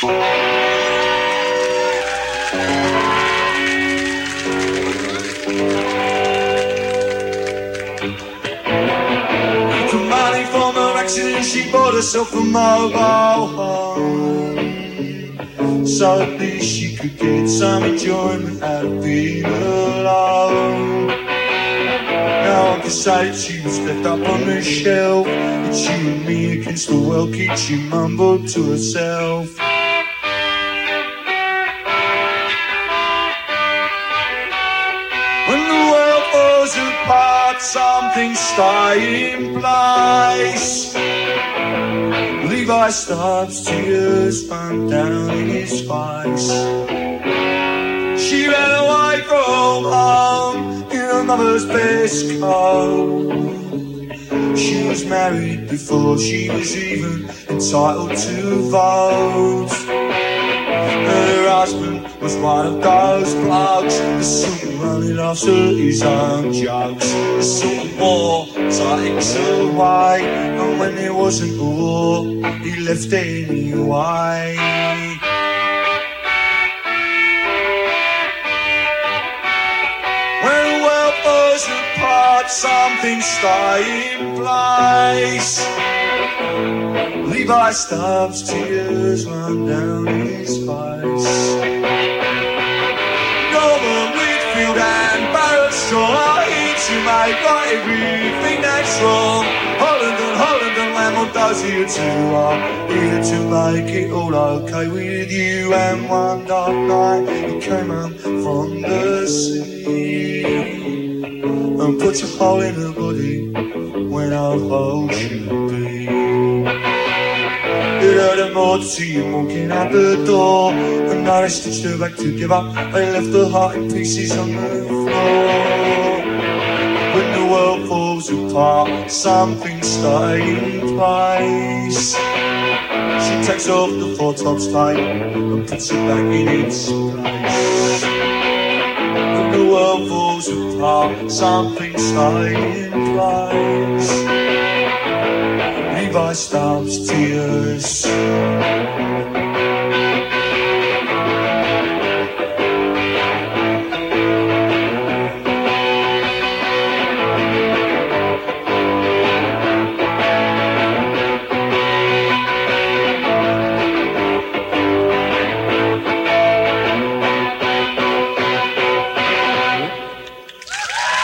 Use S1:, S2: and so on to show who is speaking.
S1: From money from her accident, she bought herself a mobile home, so at least she could get some enjoyment out of being alone. Now I can say that she was left up on the shelf, that she and me against the world, kid, she mumbled to herself. When the world falls apart, something stay in place. Levi stops, tears run down his face. She ran away from home in her mother's best coat. She was married before she was even entitled to vote. Her husband was one of those blokes, the sort of running after his own jokes, the sort of war takes away, and when there wasn't a war, he left anyway. When the world falls apart, something stay in place. Levi Stubbs, tears run down his face. Norman Whitfield and Barrett Straw are here to make right everything that's wrong. Holland and Lamont does here too, are here to make it all okay with you. And one dark night he came home from the sea and put a hole in her body when our hole should be. It hurt her more to see him walking out the door, and now they stitched her back together. They left her heart in pieces on the floor. When the world falls apart, something stay in place. She takes off the four tops tape and puts it back in its place. When the world falls apart, something stay in place. Levi Stubbs, tears.